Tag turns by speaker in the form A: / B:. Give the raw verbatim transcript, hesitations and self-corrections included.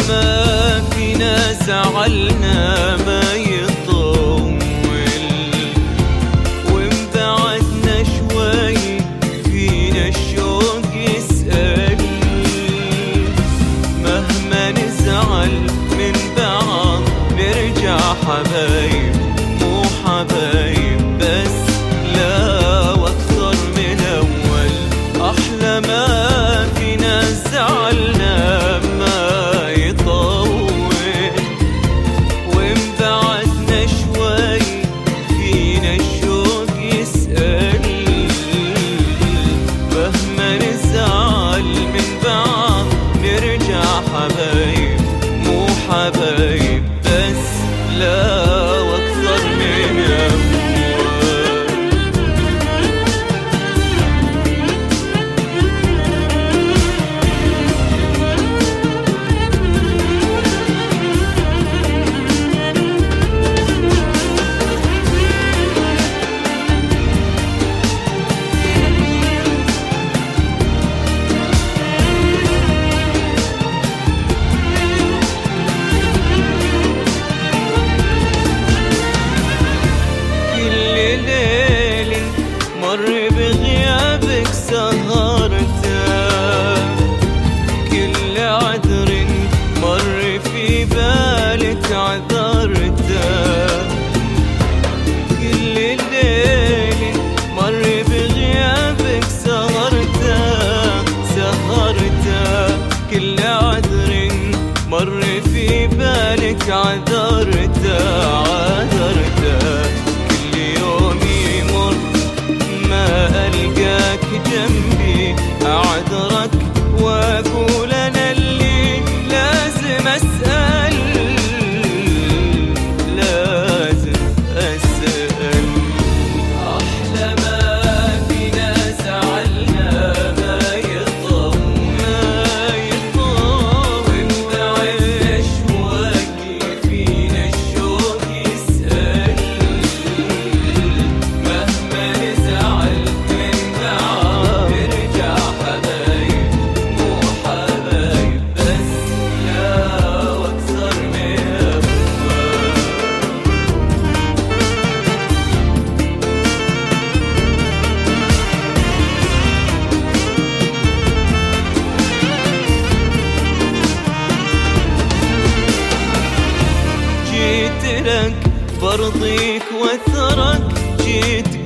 A: ما فينا زعلنا ما يطول، وانبعدنا شوي فينا الشوق يسأل. مهما نزعل من بعض نرجع حبايب، مو حبايب بس لا واكثر من اول. احلى ما فينا زعلنا ما يطول، وانبعدنا شوي فينا الشوق يسأل. مهما نزعل من بعض نرجع حبايب، مو حبايب بس لا واكثر من اول. مر بغيابك سهرته، كل عذر مر في بالك عذرته. كل ليل مر بغيابك سهرته سهرته، كل عذر مر في بالك عذرته عذرته. كل يوم يمر ما ألقاك جنبي أعذرك وأقول أنا اللي لازم أسأل، لازم أسأل. أحلى ما فينا زعلنا ما يطول، ما يطول، وانبعدنا شوي فينا الشوق يسأل. مهما نزعل من بعض نرجع حبايب، مو حبايب بس لا واكثر من اول. جيت لك برضيك واثرك، جيت